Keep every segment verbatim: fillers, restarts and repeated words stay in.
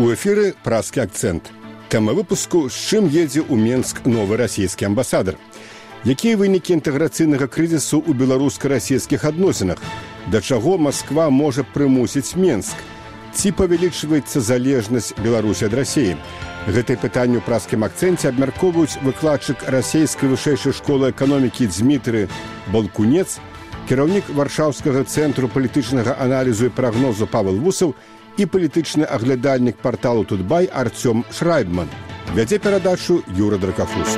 У эфіры «Празкі акцэнт». Тэма выпуску: з чым едзе ў Менск новы расійскі амбасадар? Якія вынікі інтэграцыйнага крызісу ў беларуска-расійскіх адносінах? Да чаго Масква можа прымусіць Менск? Ці павялічваецца залежнасць Беларусі ад Расіі? Гэтае пытанне ў «Празкім акцэнце» абмяркоўваюць выкладчык расійскай вышэйшай школы эканомікі Дзмітрый Балкунец, кіраўнік Варшаўскага цэнтру палітычнага аналізу і прагнозу Павел Вусаў і палітычны аглядальнік парталу «Тутбай» Артём Шрайбман. Вядзе перадачу Юра Дракафуст.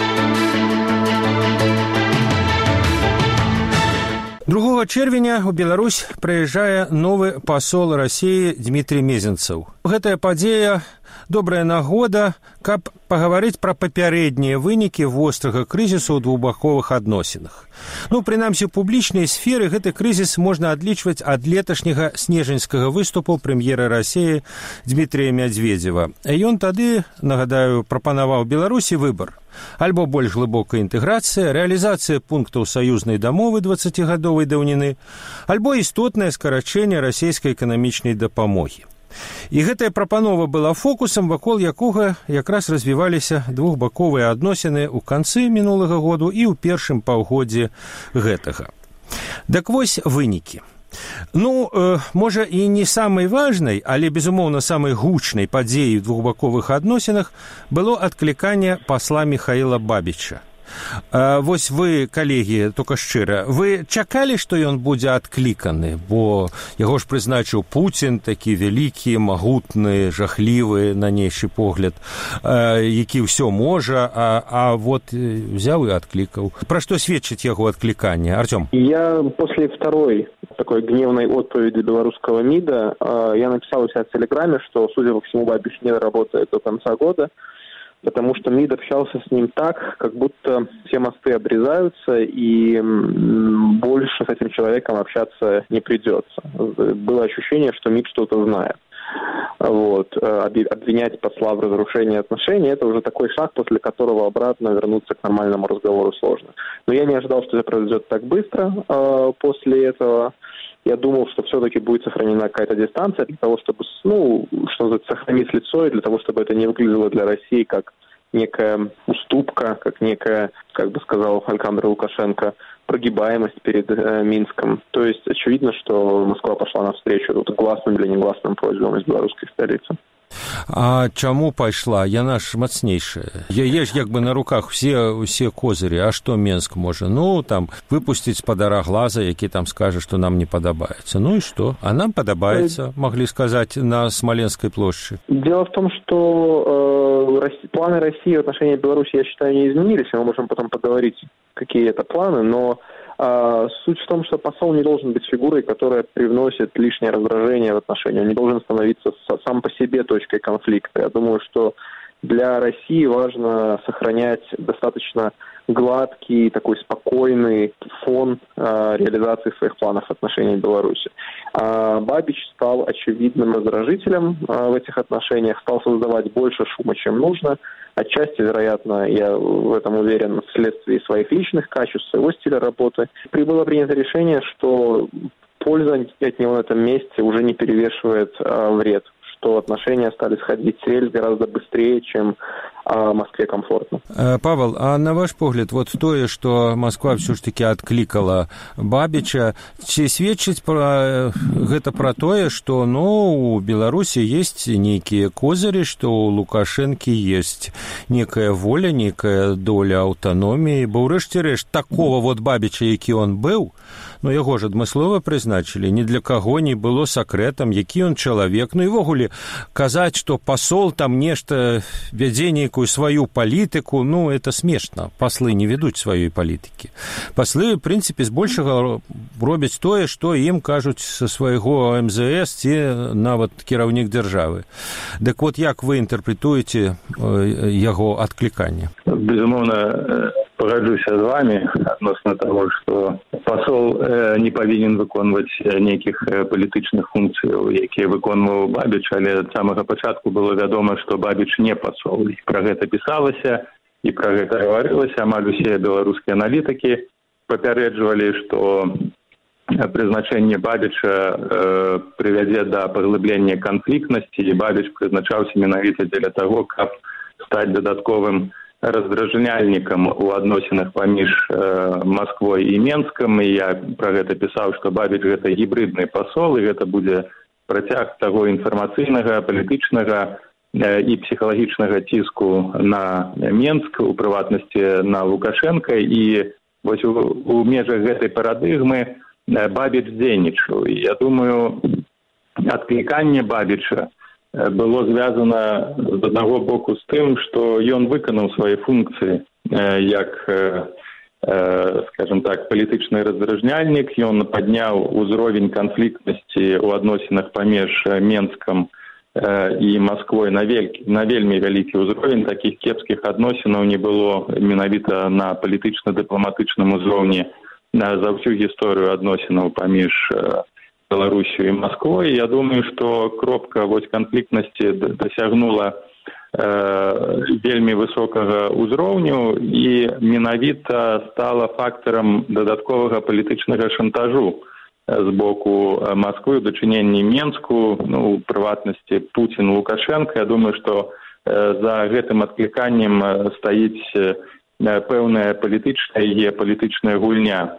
другога чэрвеня ў Беларусь прыязджае новы пасол Расіі Дмітрий Мезенцаў. Гэтая падзея добрая нагода, каб пагаварыць пра папярэднія вынікі вострага крызісу ў двухбаковых адносінах. Ну, прынамсі, у публічнай сферы гэты крызіс можна адлічваць ад леташняга снежаньскага выступу прэм'ера Расіі Дмітрия Медведева. Ён тады, нагадаю, прапанаваў Беларусі выбар: альбо больш глыбокая інтэграцыя, рэалізацыя пунктаў саюзнай дамовы дваццацігадовай даўніны, альбо істотнае скарачэнне расійскай эканамічнай дапамогі. І гэтая прапанова была фокусам, вакол якога якраз развіваліся двухбаковыя адносіны ў канцы мінулага году і ў першым паўгоддзі гэтага. Дак вось вынікі. Ну, э, можа, і не самай важнай, але, безумоўна, самай гучнай падзеяй у двухбаковых адносінах было адкліканне пасла Михаила Бабіча. А, вось вы, калегі, только шчыра, вы чакалі, што ён будзе адкліканы, бо яго ж прызначыў Пуцін, такі вялікі, магутны, жахлівы, на нейшы погляд, а, які ўсё можа, а, а вот взяў і адклікаў. Пра што сведчыць яго адкліканне, Артём? Я после второй такой гневной отповеди белорусского МИДа я написал у себя в Телеграме, что, судя по всему, Бабич не работает до конца года, потому что МИД общался с ним так, как будто все мосты обрезаются, и больше с этим человеком общаться не придется. Было ощущение, что МИД что-то знает. Вот. Обвинять посла в разрушении отношений – это уже такой шаг, после которого обратно вернуться к нормальному разговору сложно. Но я не ожидал, что это произойдет так быстро после этого. Я думал, что все-таки будет сохранена какая-то дистанция для того, чтобы, ну, что называется, сохранить лицо, и для того, чтобы это не выглядело для России как некая уступка, как некая, как бы сказал Александр Лукашенко, прогибаемость перед э, Минском. То есть очевидно, что Москва пошла навстречу вот, гласным или негласным просьбам из белорусской столицы. А чаму пайшла? Яна ж мацнейшая. Яе ж як бы на руках усе, усе козырі. А што Менск можа? Ну, там, выпусціць спадара Глаза, які там скажа, што нам не падабаецца. Ну і што? А нам падабаецца, могли сказать, на Смоленской площади. Дело в том, что э, планы России в отношении Беларуси, я считаю, не изменились. Мы можем потом поговорить, какие это планы, но А, суть в том, что посол не должен быть фигурой, которая привносит лишнее раздражение в отношения. Он не должен становиться сам по себе точкой конфликта. Я думаю, что для России важно сохранять достаточно гладкий, такой спокойный фон а, реализации своих планов в отношении Беларуси. А Бабич стал очевидным раздражителем а, в этих отношениях, стал создавать больше шума, чем нужно. Отчасти, вероятно, я в этом уверен, вследствие своих личных качеств, своего стиля работы. Было принято решение, что польза от него на этом месте уже не перевешивает а, вред, что отношения стали сходить с рельс гораздо быстрее, чем а, Москве комфортно. Павел, а на ваш погляд, вот тое, что Москва все ж таки откликала Бабича, ці сведчыць пра гэта пра тое, что, ну, у Беларусі есть некие козыри, что у Лукашенко есть некая воля, некая доля аўтаноміі, бо ўрэшце рэшт такого вот Бабича, які он быў, ну, яго ж адмыслова прызначылі, ні для каго не было сакрэтам, які он чалавек, ну, і ввогуле казаць, што пасол там нешта вядзе нейкую сваю палітыку, ну, это смешна. Паслы не ведуць сваёй палітыкі. Паслы, в прынцыпе, збольшага робяць тое, што ім кажуць са свайго эм зэ эс ці нават кіраўнік дзяржавы. Дык вот, як вы інтэрпрэтуеце яго адкліканне? Безумоўна, пагаджуся з вами адносна таго, што пасол не павінен выконваць нейкіх палітычных функцыяў, якія выконваў Бабіч, але ад самага пачатку было вядома, што Бабіч не пасол. І пра гэта пісалася, і пра гэта гаварылася. Амаль усе беларускія аналітыкі папярэджвалі, што прызначэнне Бабіча э, прывядзе да паглыблення канфліктнасці, і Бабіч прызначаўся менавіта дзеля таго, каб стаць дадатковым раздражняльнікам у адносінах паміж э, Масквой і Менскам. І я пра гэта пісаў, што Бабіч гэта гібридны пасол, і гэта будзе працяг таго інфармацыйнага, палітычнага э, і псіхалагічнага ціску на Менск, у прыватнасці на Лукашенка. І вось у, у межах гэтай парадыгмы Бабіч дзейнічаў. І я думаю, адкліканне Бабіча было звязана з аднаго боку з тым, што ён выканаў свае функцыі як, скажем так, палітычны раздражняльнік. Ён падняў узровень канфліктнасці ў адносінах паміж Менскам і Масквой на, велькі, на вельмі вялікі ўзровень. Такіх кепскіх адносінаў не было менавіта на палітычна-дыпламатычным узроўні за всю гісторыю адносінаў паміж Беларусью і Масквой. Я думаю, што кропка вось канфліктнасці дасягнула э, вельмі высокага ўзроўню і менавіта стала фактарам дадатковага палітычнага шантажу з боку Масквы ў дачыненні Менску, ну, у прыватнасці Пуцін, Лукашенко. Я думаю, што э, за гэтым адкліканнем стаіць пэўная палітычная і геапалітычная гульня.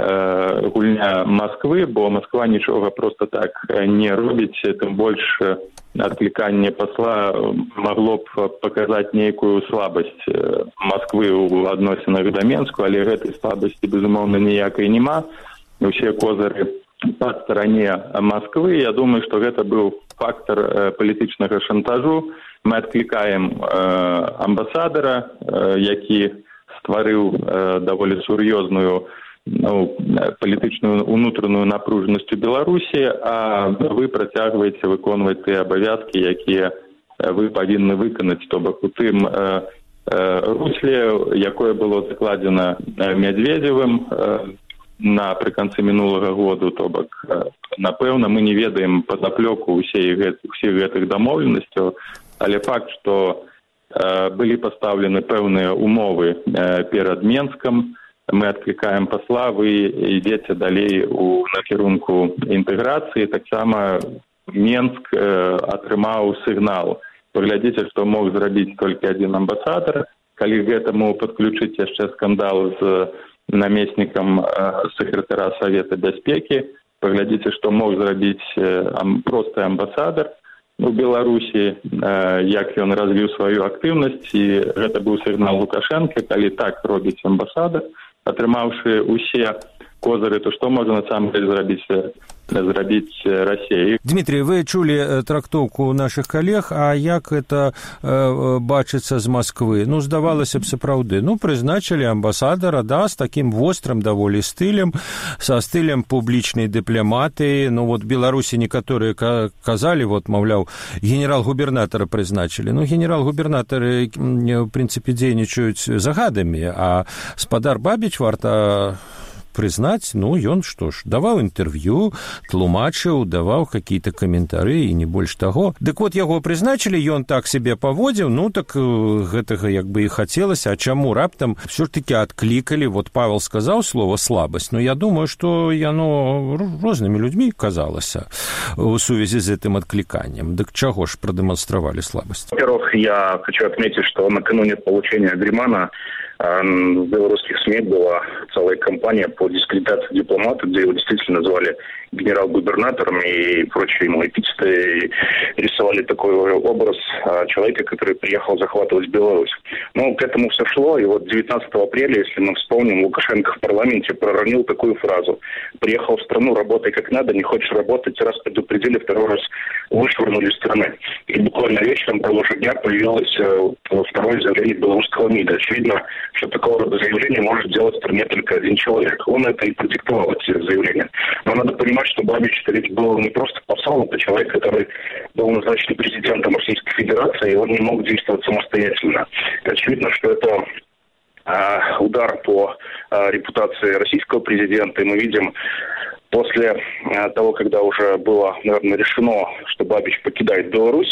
гульня Масквы, бо Масква нічога просто так не робіць, тым больш адкліканне пасла магло б паказаць нейкую слабасць Масквы ў адносінах да Менску, але гэтай слабасці, безумоўна, ніякай няма. Усе козыры па старане Масквы. Я думаю, што гэта быў фактар палітычнага шантажу. Мы адклікаем амбасадара, які стварыў даволі сур'ёзную, ну, палітычную унутраную напружанасць у Беларусі, а вы працягваеце выконваць тыя абавязкі, якія вы павінны выканаць, то бок у тым э, э, русле, якое было закладзена Медведзевым э, напрыканцы мінулага году, то бок э, напэўна мы не ведаем падаплёку ўсіх гэтых дамоўленасцяў, але факт, што э, былі пастаўлены пэўныя умовы э, перад Менскам, мы адклікаем пасла, вы ідзеце далей у накірунку інтэграцыі. Таксама Менск э, атрымаў сігнал. Паглядзіце, што мог зрабіць толькі адзін амбасадар. Калі гэтаму падключыць яшчэ скандал з намеснікам э, сакратара Савета бяспекі, паглядзіце, што мог зрабіць э, ам, просты амбасадар у Беларусі, э, як ён развіў сваю актыўнасць, і гэта быў сігнал Лукашенка. Калі так робіць амбасадар, атрымаўшы усе козыры, то што можа насамрэч зрабіць зрабіць Расія? Дмітрий, вы чулі трактоўку нашых калег, а як это э, бачыцца з Масквы? Ну, здавалася б, сапраўды. Ну, прызначылі амбасадара, да, з такім вострым даволі стылем, са стылем публічнай дыпламатыі. Ну, вот Беларусі некаторыя казалі, вот, маўляў, генерал-губернатара прызначылі. Ну, генерал-губернатары, в прынцыпе, дзейнічаюць загадамі, а спадар Бабіч варта прызнаць, ну, ён што ж, даваў інтэрв'ю, тлумачыў, даваў какие-то каментары і не больш таго. Дык вот яго прызначылі, ён так себе паводзіў, ну, так гэтага як бы і хацелася, а чаму раптам все ж таки адклікалі, вот Павел сказаў слово слабасць, но я думаю, што яно рознымі людзьмі казалася у сувязі з гэтым адкліканнем. Дык чаго ж прадэманстравалі слабасць? Во-первых, я хочу отметить, что накануне получения Гримана в белорусских СМИ была целая кампания по дискредитации дипломата, где его действительно звали генерал-губернатором и прочие ему эпитеты, рисовали такой образ человека, который приехал захватывать Беларусь. Но к этому все шло, и вот девятнадцатого апреля, если мы вспомним, Лукашенко в парламенте проронил такую фразу: «Приехал в страну, работай как надо, не хочешь работать, раз предупредили, второй раз вышвырнули из страны». И буквально вечером того же дня появилось второе заявление белорусского МИДа. Очевидно, что такого рода заявление может делать в стране только один человек. Он это и продиктовал, эти заявления. Но надо понимать, что Бабич это ведь был не просто посол, это человек, который был назначен президентом Российской Федерации, и он не мог действовать самостоятельно. И очевидно, что это э, удар по э, репутации российского президента, и мы видим После того, когда уже было, наверное, решено, что Бабич покидает Беларусь,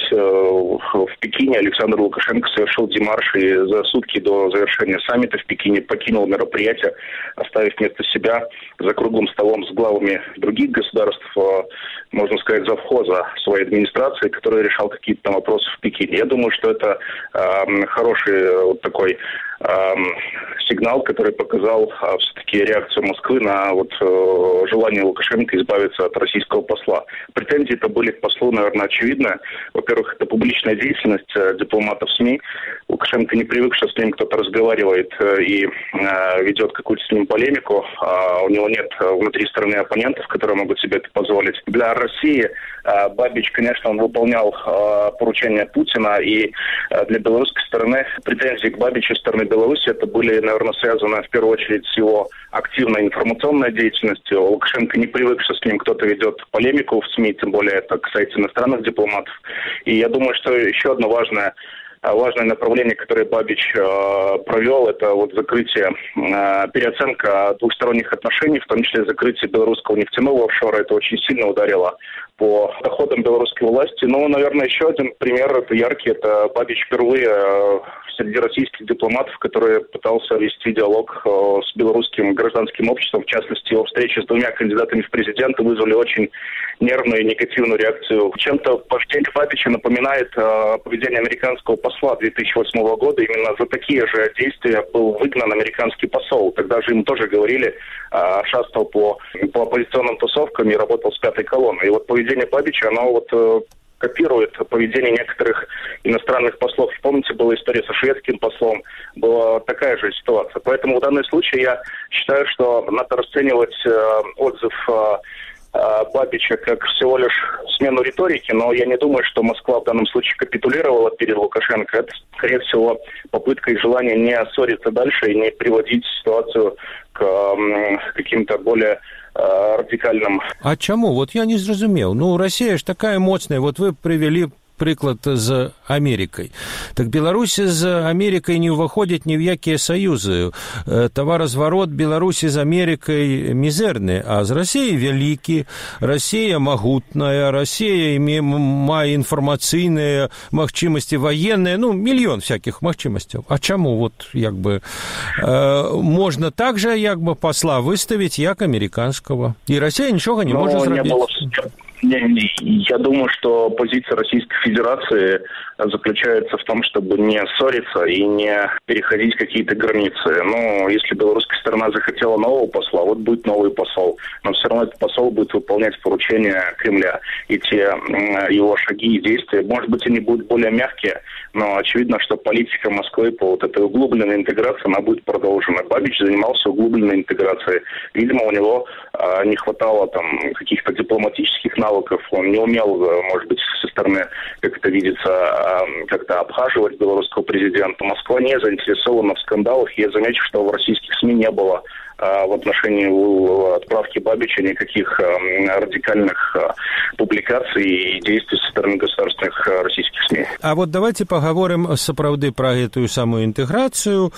в Пекине Александр Лукашенко совершил демарш и за сутки до завершения саммита в Пекине покинул мероприятие, оставив вместо себя за круглым столом с главами других государств, можно сказать, завхоза своей администрации, который решал какие-то там вопросы в Пекине. Я думаю, что это э, хороший вот такой э, сигнал, который показал э, все-таки реакцию Москвы на вот, э, желание Лукашенко избавиться от российского посла. Претензии-то были к послу, наверное, очевидны. Во-первых, это публичная деятельность э, дипломатов СМИ. Лукашенко не привык, что с ним кто-то разговаривает э, и э, ведет какую-то с ним полемику. А у него нет внутри страны оппонентов, которые могут себе это позволить. Для России э, Бабич, конечно, он выполнял э, поручения Путина, и э, для белорусской стороны претензии к Бабичу со стороны Беларуси это были, наверное, связаны в первую очередь с его активной информационной деятельностью. Лукашенко не привык, что с ним кто-то ведет полемику в СМИ, тем более это касается иностранных дипломатов. И я думаю, что еще одно важное Важное направление, которое Бабич э, провел, это вот закрытие, э, переоценка двухсторонних отношений, в том числе закрытие белорусского нефтяного офшора. Это очень сильно ударило по доходам белорусской власти. Ну, наверное, еще один пример, это яркий, это Бабич впервые э, среди российских дипломатов, который пытался вести диалог э, с белорусским гражданским обществом. В частности, его встречи с двумя кандидатами в президенты вызвали очень нервную и негативную реакцию. Чем-то поведение Бабича напоминает э, поведение американского посла две тысячи восьмого года. Именно за такие же действия был выгнан американский посол. Тогда же им тоже говорили, э, шастал по, по оппозиционным тусовкам и работал с пятой колонной. И вот поведение Бабича, оно вот э, копирует поведение некоторых иностранных послов. Помните, была история со шведским послом, была такая же ситуация. Поэтому в данном случае я считаю, что надо расценивать э, отзыв э, Бабича как всего лишь смену риторики, но я не думаю, что Москва в данном случае капитулировала перед Лукашенко. Это, скорее всего, попытка и желание не ссориться дальше и не приводить ситуацию к м, каким-то более э, радикальным. А чему? Вот я не зразумел. Ну, Россия ж такая моцная. Вот вы привели прыклад з Амерыкай. Так Беларусь з Амерыкай не ўваходзіць ні ў якія саюзы. Таваразварот Беларусі з Амерыкай мізэрны, а з Расіяй вялікі. Расія магутная, Расія мае інфармацыйныя магчымасці ваенныя, ну, мільён всякіх магчымасцяў. А чаму вот як бы э, можна так жа як бы посла выставіць як амерыканскага? І Расія нічога не можа зрабіць. Я думаю, что позиция Российской Федерации заключается в том, чтобы не ссориться и не переходить какие-то границы. Ну, если белорусская сторона захотела нового посла, вот будет новый посол. Но все равно этот посол будет выполнять поручения Кремля. И те его шаги и действия, может быть, они будут более мягкие, но очевидно, что политика Москвы по вот этой углубленной интеграции, она будет продолжена. Бабич занимался углубленной интеграцией. Видимо, у него э, не хватало там каких-то дипломатических навыков. Он не умел, может быть, со стороны, как это видится, э, как-то обхаживать белорусского президента. Москва не заинтересована в скандалах. Я замечу, что в российских СМИ не было в отношении отправки Бабича никаких радикальных публикаций и действий со стороны государственных российских СМИ. А вот давайте поговорим сапраўды про эту самую интеграцию.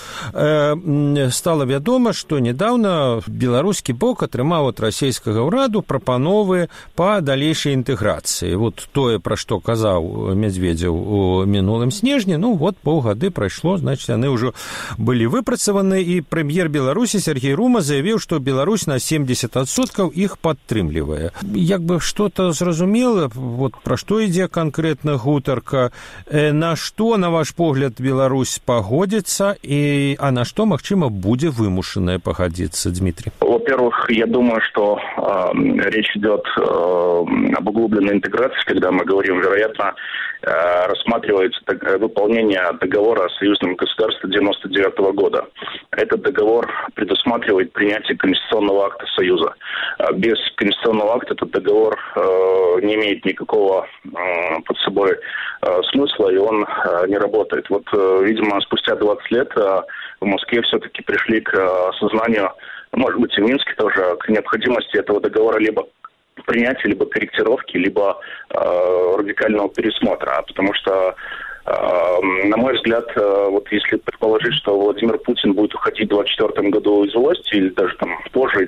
Стало вядома, что недавно беларускі бок атрымаў от расійскага ўраду прапановы по далейшай інтэграцыі. Вот тое, про што казаў Медведзеў у мінулым снежні, ну вот паўгады прайшло, значит, яны ўжо былі выпрацаваны, і прэм'ер Беларусі Сергей Рума заявіў, што Беларусь на семьдесят адсоткаў іх падтрымлівае. Як бы што-то зразумела, вот пра што ідзе канкрэтна гутарка, на што, на ваш погляд, Беларусь пагодзіцца, і, а на што, магчыма, будзе вымушаная пагадзіцца, Дмитрий? Во-первых, я думаю, что э, речь идет э, об углубленной интеграции, когда мы говорим, вероятно, э, рассматривается так, выполнение договора о союзном государстве девяносто девятого года. Этот договор предусматривает принятие конституционного акта Союза. Без конституционного акта этот договор э, не имеет никакого э, под собой э, смысла, и он э, не работает. Вот, э, видимо, спустя двадцать лет э, в Москве все-таки пришли к э, осознанию, может быть, и в Минске тоже, к необходимости этого договора либо принятия, либо корректировки, либо э, радикального пересмотра. Потому что, на мой взгляд, вот если предположить, что Владимир Путин будет уходить в двадцать четвёртом году из власти, или даже там позже,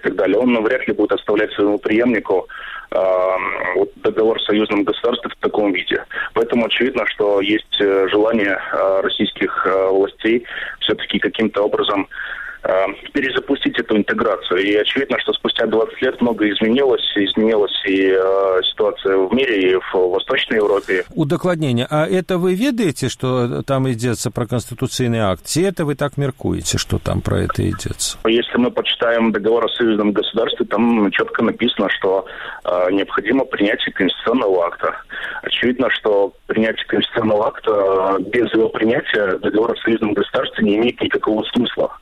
так далее, он вряд ли будет оставлять своему преемнику э, вот, договор с союзным государством в таком виде. Поэтому очевидно, что есть желание э, российских э, властей все-таки каким-то образом перезапустить эту интеграцию. И очевидно, что спустя двадцать лет многое изменилось. Изменилась и э, ситуация в мире, и в Восточной Европе. Удакладнение. А это вы ведаете, что там идется про конституционный акт? Или это вы так меркуете, что там про это идется? Если мы почитаем договор о союзном государстве, там четко написано, что э, необходимо принятие конституционного акта. Очевидно, что принятие конституционного акта без его принятия договор о союзном государстве не имеет никакого смысла.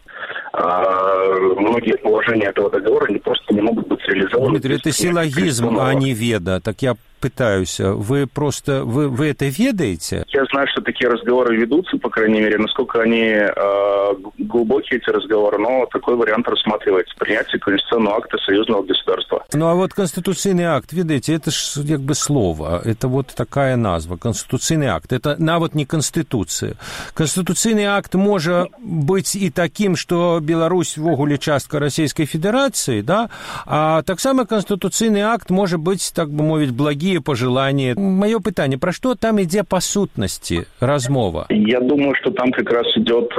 А многие положения этого договора они просто не могут быть реализованы. Дмитрий, это силлогизм, а не веда. Так я пытаюсь. Вы просто... Вы, вы это ведаете? Я знаю, что такие разговоры ведутся, по крайней мере, насколько они э, глубокие, эти разговоры, но такой вариант рассматривается. Принятие конституционного акта союзного государства. Ну, а вот конституционный акт, видите, это ж как бы слово. Это вот такая назва. Конституционный акт. Это нават не конституция. Конституционный акт может быть и таким, что Беларусь ввогуле частка Российской Федерации, да? А так само конституционный акт может быть, так бы мовить, благим пожелания. Мое пытание, про что там ідзе по сутности размова? Я думаю, что там как раз идет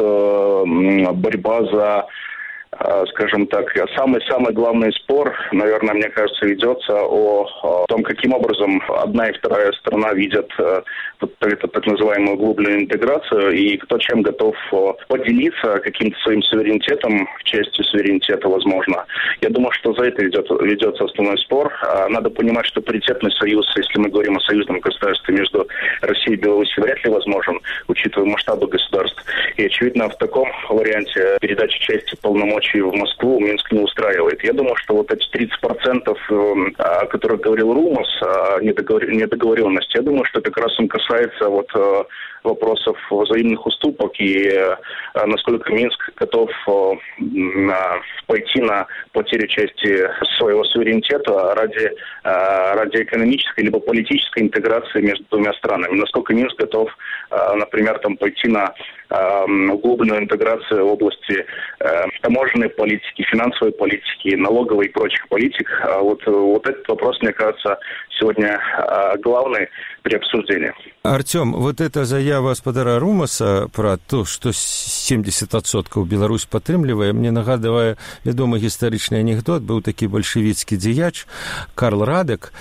э, борьба за, э, скажем так, самый-самый главный спор, наверное, мне кажется, ведется о, о том, каким образом одна и вторая сторона видят э, эту так называемую углубленную интеграцию и кто чем готов поделиться каким-то своим суверенитетом, частью суверенитета, возможно. Я думаю, что за это ведет, ведется основной спор. Надо понимать, что паритетный союз, если мы говорим о союзном государстве между Россией и Беларусью, вряд ли возможен, учитывая масштабы государств. И, очевидно, в таком варианте передача части полномочий в Москву Минск не устраивает. Я думаю, что вот эти тридцать процентов, о которых говорил Румас, недоговоренности, я думаю, что как раз он касается вот э, вопросов взаимных уступок и э, насколько Минск готов э, на, пойти на потерю части своего суверенитета ради, э, ради экономической либо политической интеграции между двумя странами. Насколько Минск готов, э, например, там, пойти на э, углубленную интеграцию в области э, таможенной политики, финансовой политики, налоговой и прочих политик. А вот, вот этот вопрос, мне кажется, сегодня э, главный при обсуждении. Артём, вот эта заява спадара Румаса про то, что семьдесят адсоткаў Беларусь падтрымлівае, мне нагадывае вядомы гістарычны анекдот. Быў такі бальшавіцкі дзеяч Карл Радек,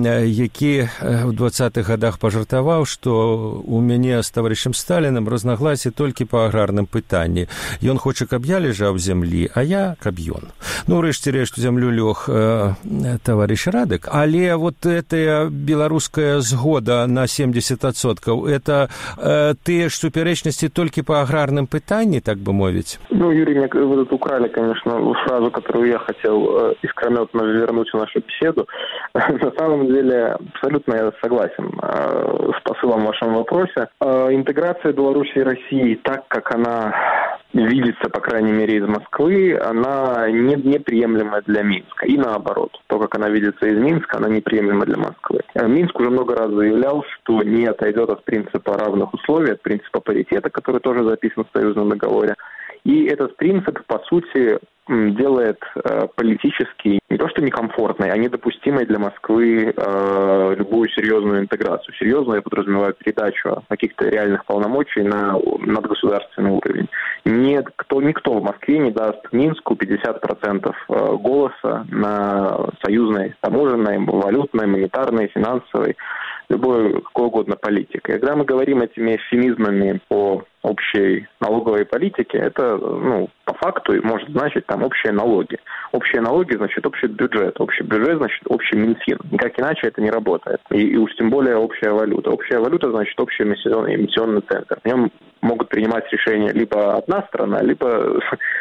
які ў двадцатых гадах пажартаваў, што у мяне з таварышам Сталінам разнагласі толькі па аграрным пытанні. Ён хоча, каб я лежаў зямлі, а я каб ён. Ну, рэшце рэшт, зямлю лёг э, таварыш Радек. Але вот эта беларуская згода на семьдесят адсоткаў, это э, тыя ж супярэчнасці толькі по аграрным пытанні, так бы мовить? Ну, Юрий, мне вы тут украли, конечно, фразу, которую я хотел э, искрометно вернуть в нашу беседу. На самом деле, абсолютно я согласен э, с посылом в вашем вопросе. Э, интеграция Беларуси и России, так как она видится, по крайней мере, из Москвы, она не, неприемлема для Минска. И наоборот. То, как она видится из Минска, она неприемлема для Москвы. Минск уже много раз заявлял, что не отойдет от принципа равных условий, от принципа паритета, который тоже записан в союзном договоре. И этот принцип, по сути, делает э, политически не то что некомфортной, а недопустимой для Москвы э, любую серьезную интеграцию. Серьезную я подразумеваю передачу каких-то реальных полномочий на надгосударственный уровень. Никто, никто в Москве не даст Минску пятьдесят процентов голоса на союзной, таможенной, валютной, монетарной, финансовой, любой какой угодно политикой. Когда мы говорим этими эвфемизмами по общей налоговой политике, это, ну, по факту может значить там общие налоги. Общие налоги значит общий бюджет. Общий бюджет значит общий Минфин. Никак иначе это не работает. И, и уж тем более общая валюта. Общая валюта значит общий эмиссионный, эмиссионный центр. В нем могут принимать решения либо одна страна, либо,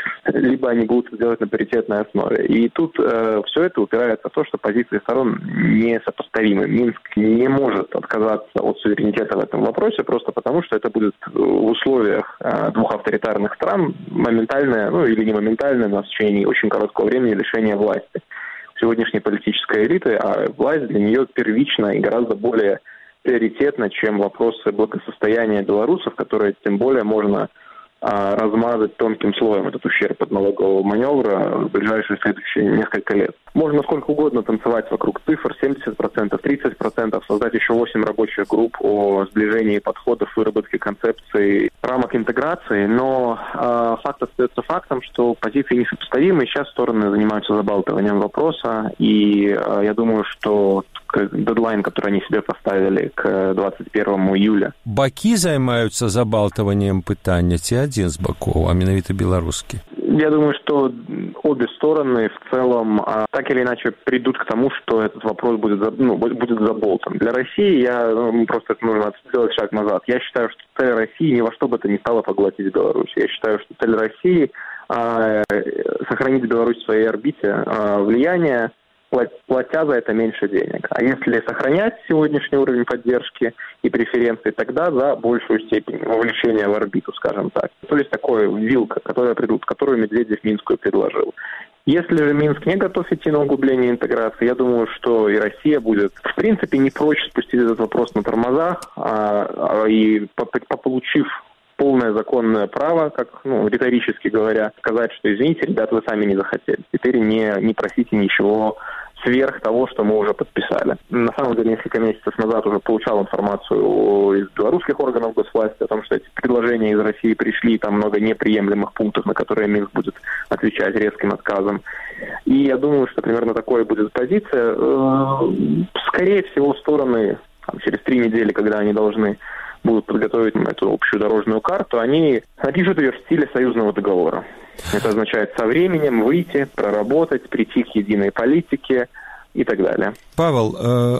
либо они будут делать на паритетной основе. И тут э, все это упирается в то, что позиции сторон несопоставимы. Минск не может отказаться от суверенитета в этом вопросе просто потому, что это будет в условиях э, двух авторитарных стран моментальное, ну или не моментальное, но в течение очень короткого времени лишение власти. Сегодняшней политической элиты, а власть для нее первична и гораздо более приоритетно, чем вопросы благосостояния белорусов, которые тем более можно а, размазать тонким слоем этот ущерб от налогового маневра в ближайшие следующие несколько лет. Можно сколько угодно танцевать вокруг цифр, семьдесят процентов, тридцать процентов, создать еще восемь рабочих групп о сближении подходов, выработке концепций, рамок интеграции, но э, факт остается фактом, что позиции несопоставимы, и сейчас стороны занимаются забалтыванием вопроса, и э, я думаю, что дедлайн, который они себе поставили к двадцать первому июля. Бакі займаюцца забалтыванием пытання ці адзін з бакоў, а менавіта беларускі? Я думаю, что обе стороны в целом а, так или иначе придут к тому, что этот вопрос будет, ну, будет заболтан. Для России, я ну, просто это нужно сделать шаг назад. Я считаю, что цель России ни во что бы то ни стало поглотить Беларусь. Я считаю, что цель России а, сохранить Беларусь в своей орбите а, влияния, платя за это меньше денег. А если сохранять сегодняшний уровень поддержки и преференций, тогда за большую степень вовлечения в орбиту, скажем так. То есть такая вилка, которая, которую Медведев Минску предложил. Если же Минск не готов идти на углубление интеграции, я думаю, что и Россия будет, в принципе, не прочь спустить этот вопрос на тормозах, а, а, и получив полное законное право, как, ну, риторически говоря, сказать, что, извините, ребята, вы сами не захотели. Теперь не, не просите ничего сверх того, что мы уже подписали. На самом деле, несколько месяцев назад уже получал информацию из белорусских органов госвласти о том, что эти предложения из России пришли, там много неприемлемых пунктов, на которые Минск будет отвечать резким отказом. И я думаю, что примерно такой будет позиция. Скорее всего, стороны там, через три недели, когда они должны будут подготовить эту общую дорожную карту, они напишут ее в стиле союзного договора. Это означает со временем выйти, проработать, прийти к единой политике и так далее. Павел,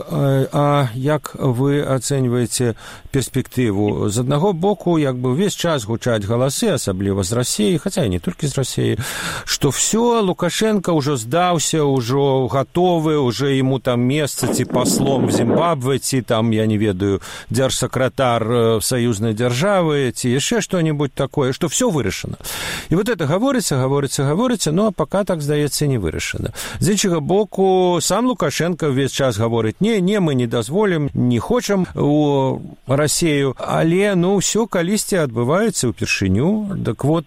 а як вы ацэньваеце перспектыву? З аднаго боку, як бы ўвесь час гучаць галасы, асабліва з Расіі, хаця і не толькі з Расіі, што все, Лукашенко ўжо здаўся, ўжо гатовы, уже ему там месца ці паслом в Зімбабве, ці там, я не ведаю, дзяржсакратар саюзнай дзяржавы, ці яшчэ што-нибудь такое, што все вырашана. І вот это гаворыцца, гаворыцца, гаворыцца, но пока, так здаецца, не вырашана. З іншага боку, сам Лукашенко весь час гаворыць, не, не, мы не дазволім, не хочам у Расію, але, ну, ўсё калісьці адбываецца ўпершыню. Так вот,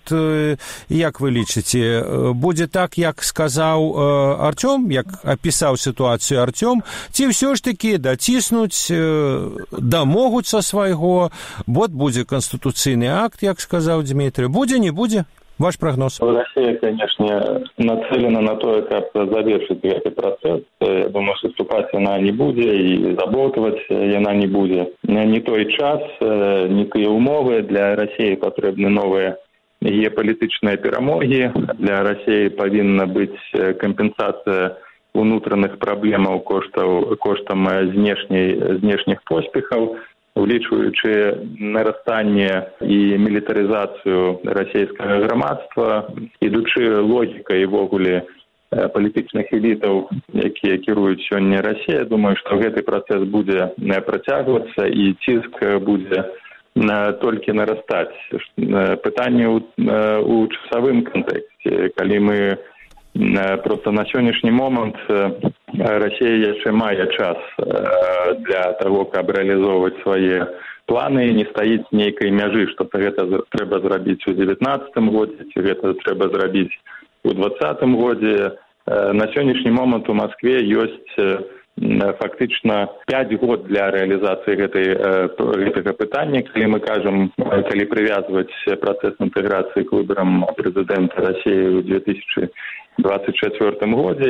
як вы лічыце, будзе так, як сказаў Артём, як апісаў сітуацыю Артём, ці ўсё ж такі даціснуць, дамогуцца свайго, вот будзе канстытуцыйны акт, як сказаў Дмітрий, будзе, не будзе? Ваш прогноз? Россия, конечно, нацелена на то, как завершить этот процесс. Я думаю, что вступать она не будет, и заботовать она не будет. Не той час, не те умовы. Для России потребны новые геополитичные перемоги. Для России повинна быть компенсация внутренних проблем коштом, коштом внешних поспехов, улічваючи нарастання і мілітаризацію російського громадства, ідучи логікою вогуле політичних елітів, які керують сьогодні Росія, думаю, що цей процес буде протягуватися і тиск буде тільки наростати. Питання у, у часовому контексті, коли ми просто на сьогоднішній момент Росія яшчэ мае час для того, каб рэалізоўваць свае планы, не стаіць нейкай мяжы, што гэта трэба зрабіць у дзевятнаццатым годзе, ці гэта трэба зрабіць у двадцатым годзе. На сённяшні момант у Маскве ёсць фактычна пяць год для рэалізацыі гэтай, гэтага пытання, калі мы кажам, калі прывязваць працэс інтэграцыі к выбарам прэзідэнта Расіі ў две тысячи двадцать четвёртым годзе,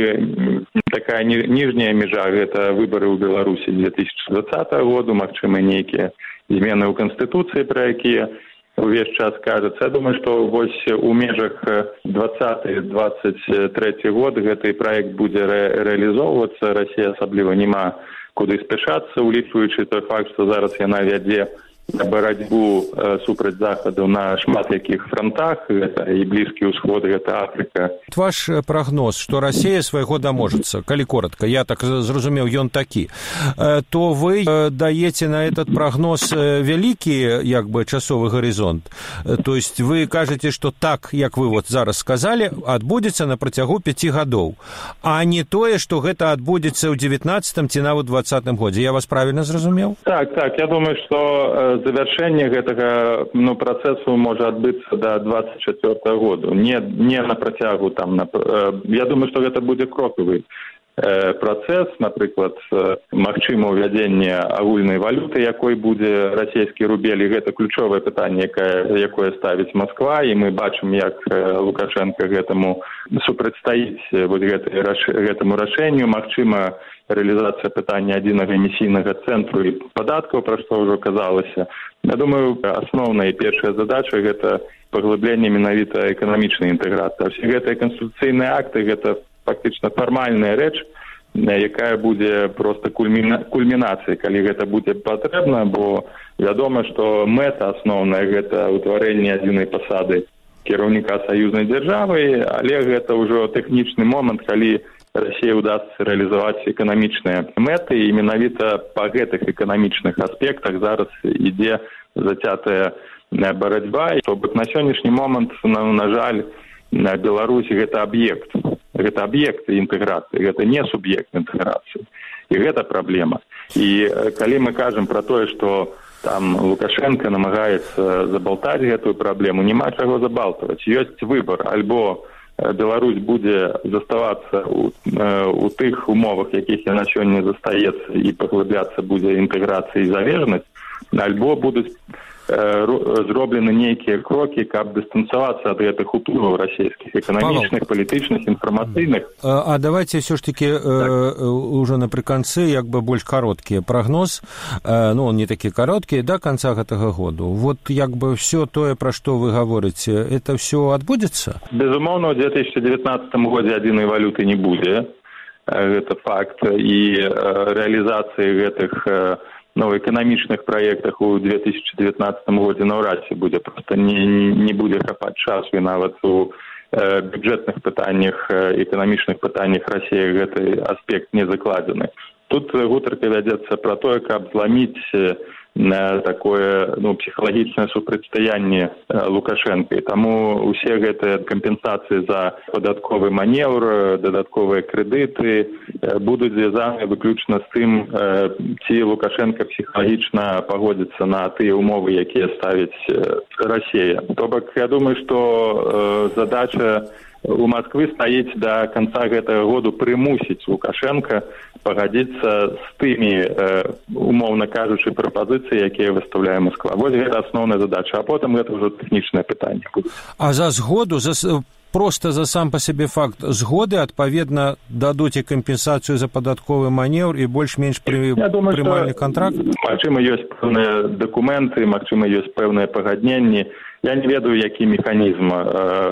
і такая ніжняя межа гэта выбары ў Беларусі две тысячи двадцатого году, магчыма нейкія змены ў канстытуцыі, пра якія увесь час кажацца. Я думаю, што вось у межах двадцаты двадцать трэці год гэты праект будзе ре- рэалізоўвацца. Расія асабліва нема куды спяшацца, улічваючы той факт, што зараз яна вядзе барацьбу супраць захаду на шмат якіх фронтах, гэта і Блізкі ўсход, гэта Афрыка. Ваш прогноз, што Расія свайго даможацца, калі коротка, я так зразумеў, ён такі, то вы даеце на этот прогноз вялікі, як бы, часовы гарызонт. То есть вы кажаце, што так, як вы вот зараз сказалі, адбудзецца на працягу пяці гадоў, а не тое, што гэта адбудзецца ў дзевятнаццатым ці нават двадцатым годзе. Я вас правільна зразумеў? Так, так, я думаю, што завяршэнне гэтага ну, працэсу можа адбыцца да двадцать четвёртого году, не, не на працягу там, на, я думаю, што гэта будзе крокавы працэс, напрыклад, магчыма ўвядзенне агульнай валюты, якой будзе расійскі рубель, і гэта ключовае пытанне, якое, якое ставіць Москва, і мы бачым, як Лукашенко гэтаму супрацьстаіць вот гэтай, гэтаму рашэнню, магчыма рэалізацыя пытання адзінага эмісійнага цэнтру і падаткаў, пра што ўжо казалася. Я думаю, асноўная і першая задача гэта паглыбленне менавіта эканамічнай інтэграцыі. Усе гэтыя канстытуцыйныя акты гэта фактычна фармальная рэч, якая будзе проста кульміна... кульмінацыяй, калі гэта будзе патрэбна, бо вядома, што мэта асноўная гэта ўтварэнне адзінай пасады кіраўніка саюзнай дзяржавы, але гэта ўжо тэхнічны момант, калі Расіі ўдасца рэалізаваць эканамічныя мэты, і менавіта па гэтых эканамічных аспектах зараз ідзе зацятая барацьба. То бок на сённяшні момант, на, на жаль, Беларусь гэта аб'ект. Гэта аб'ект інтэграцыі, гэта не суб'ект інтэграцыі. І гэта праблема. І калі мы кажам пра тое, што там Лукашенко намагаецца забалтаць гэтую праблему, няма чаго забалтаваць. Ёсць выбар, альбо Беларусь будзе заставацца ў, у тых умовах, якіх яна сёння застаецца, і паглыбляцца будзе інтэграцыя і залежнасць, альбо будуць зроблены нейкія крокі, каб дыстанцавацца ад гэтых уплываў расійскіх, эканамічных, палітычных, інфармацыйных. А давайте все ж таки так. уже напрыканцы як бы больш кароткі прагноз, ну он не такі кароткі, да конца гэтага году. Вот як бы все тое, пра што вы гаворыце, это все адбудзецца? Безумоўна, ў две тысячи девятнадцатом годзе адзінай валюты не будзе. Гэта факт. І рэалізацыі гэтых ну, эканамічных праектах у две тысячи девятнадцатом годзе наўрад ці будзе, проста не, не, не будзе хапаць часу, і нават у э, бюджэтных пытаннях, эканамічных пытаннях Расіі гэты аспект не закладзены. Тут гутарка вядзецца пра тое, каб зламіць на такое ну, псіхалагічнае супрацьстаянне Лукашенко. І таму усе гэтыя кампенсацыі за падатковы манеўр, дадатковыя крэдыты будуць звязаны выключна з тым, ці Лукашенко псіхалагічна пагодзіцца на тыя умовы, якія ставіць Расія. То бок, я думаю, што задача у Москвы стаіць да канца гэтага году прымусіць Лукашенко пагадзіцца з тымі, э, умоўна кажучы, прапазіцыі, якія выстаўляе Москва. Вось гэта асноўная задача, а потым гэта ўжо тэхнічнае пытанне. А за згоду, за, просто за сам па сабе факт згоды, адпаведна, дадуць і кампенсацыю за падатковы манеўр і больш-менш пры, прымальны кантракт? Магчыма, ёсць пэўныя дакументы, магчыма, ёсць пэўныя пагадненні. Я не ведаю, які механізм э,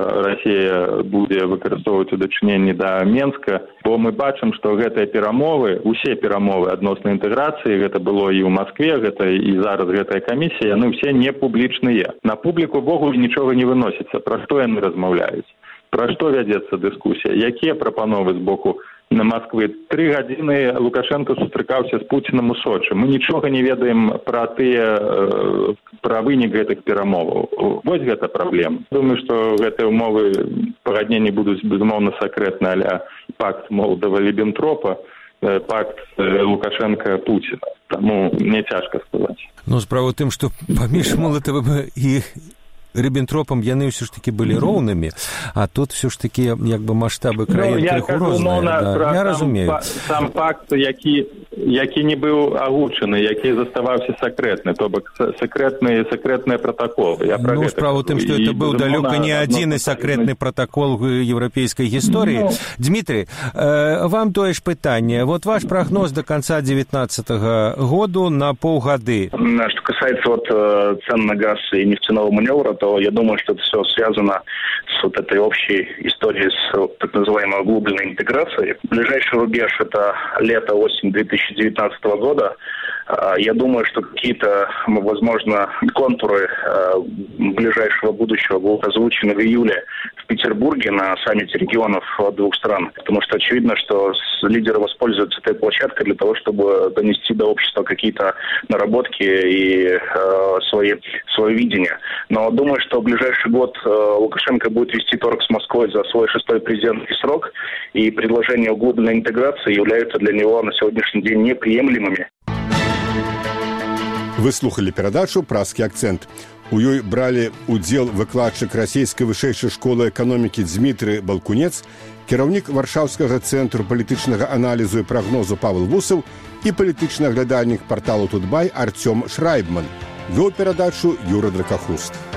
Расія будзе выкарыстоўваць у дачыненні да Менска, бо мы бачым, што гэтыя перамовы, усе перамовы адносна інтэграцыі, гэта было і ў Маскве, гэта і зараз гэтая камісія, яны ўсе не публічныя. На публіку ввогуле нічога не выносіцца. Пра што яны размаўляюць? Пра што вядзецца дыскусія? Якія прапановы з боку на Москвы? Тры гадзіны Лукашенко сустракаўся з Пуцінам у Сочы. Мы нічога не ведаем пра тыя, пра вынік гэтых перамоваў. Вось гэта праблема. Думаю, што гэтыя умовы пагаднення будуць, безумоўна, сакрэтны, аля пакт Молдова-Риббентропа, пакт Лукашенко-Пуціна. Таму мне цяжка сказаць. Ну, справа ў тым, што паміж Молдовым і Риббентропам яны ўсё ж такі былі роўнымі, а тут ўсё ж такі як бы маштабы краін крыху розныя. Да. Я разумею. Сам факт, які, які не быў агучаны, які заставаўся сакрэтны, то бок сакрэтныя сакрэтныя пратаколы. Я ну, справа ў тым, што это быў далёка не адзіны сакрэтны пратакол еўрапейскай гісторыі. Ну, Дмітрий, э, вам тое ж пытанне. Вот ваш прогноз до конца девятнадцатого году на полгоды. Что касается вот цен на газ и нефтяного маневра, то я думаю, что это все связано с вот этой общей историей с так называемой углубленной интеграцией. Ближайший рубеж – это лето-осень две тысячи девятнадцатого года. Я думаю, что какие-то, возможно, контуры ближайшего будущего будут озвучены в июле в Петербурге на саммите регионов двух стран. Потому что очевидно, что лидеры воспользуются этой площадкой для того, чтобы донести до общества какие-то наработки и э, свои, свое видение. Но думаю, что в ближайший год э, Лукашенко будет вести торг с Москвой за свой шестой президентский срок, и предложения углубленной интеграции являются для него на сегодняшний день неприемлемыми. Вы слухали перадачу «Празкі акцэнт». У ёй бралі ўдзел выкладчык расійскай вышэйшай школы эканомікі Дзмітрый Балкунец, кіраўнік варшаўскага цэнтру палітычнага аналізу і прагнозу Павел Вусаў і палітычны аглядальнік парталу «Тутбай» Артём Шрайбман. Вёў перадачу Юра Дракахуст.